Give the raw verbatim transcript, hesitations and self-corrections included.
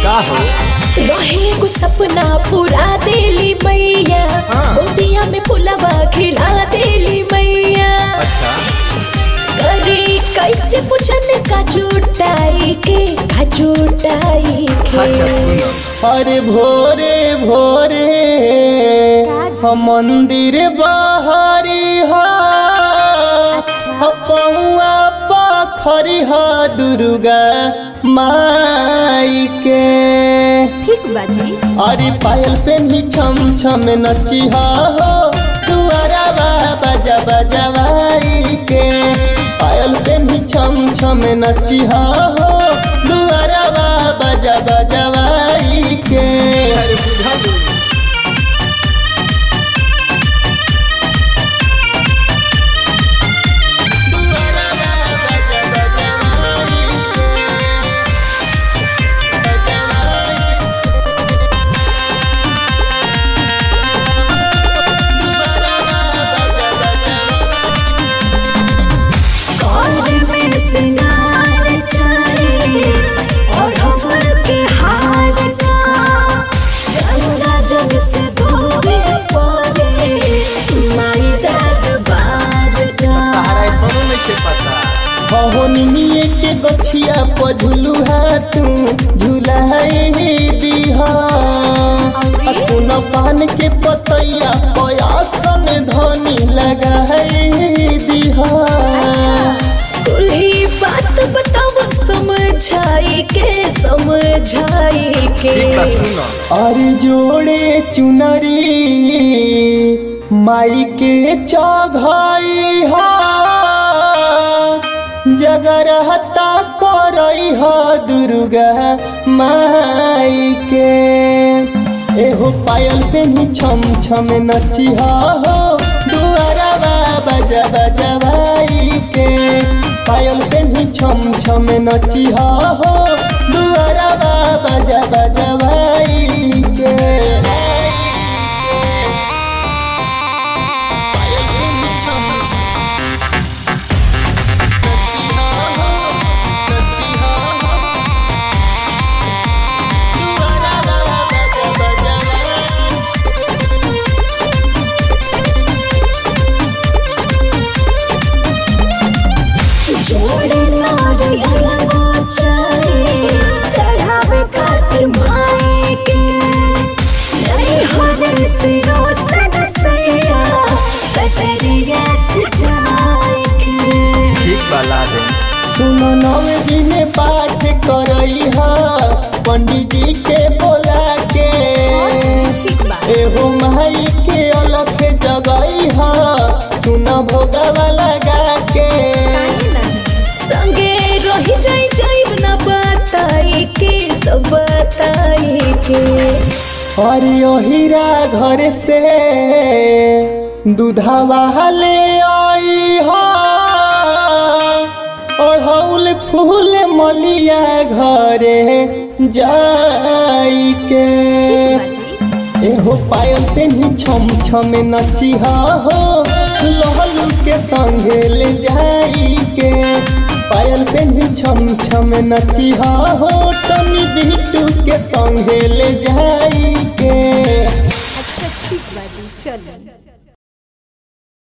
का हो रहे को सपना पूरा देली मैया, गोदिया में फुलवा खिला देली मैया। अच्छा करी कैसे पूछन का जुटाई के का जुटाई के। अच्छा सुनो अरे भोरे भोरे हम मंदिर बहरी हपौआ पखरी ह दुर्गा माई के। ठीक बाजी अरे पायल पे नी छम छम नची हो दुआरा बजा बजवाई के। पायल पे नी छम छम नची हो दुआरा बजा बजवाई के। अरे बुझा दो निमिये के गछिया पर झुलुहा तू झुलाई दीहा। सुन पान के पतैया पयासन धनी लगाई दीहा। कोई बात बताओ समझाई के समझाई के। अरे जोड़े चुनरी माई के चघाई हा जगरहता करई ह दुर्गा माई के। एहो पायल पे नी छम छम नची हो दुआरा बजा बजवाई के। पायल पे नी छम छम नची हो दुआरा बजा बजवाई के। चढ़ावे खातिर माई के नहीं होने से रोशन सैया कचरिया सजाए के। ठीक बाला दे सुनो नवे दिन पाठ करई हा पंडित जी के बोला के। एहो माई के अलख जगई हा सुनो भोगवा लगा के। संगे रही जाई जाइब ना बताई के सब बताई के। अरे ओहिरा घर से दूधवा ले आई हा ओढ़ौल फूल मलिया घरे जाई के। एहो पायल पे नी छम छम नची हो लहलू के संगे ले जाई के। पायल पे नी छम छम नची हो तनी बिट्टू के संगे ले जाई के। अच्छा ठीक बाजी चल।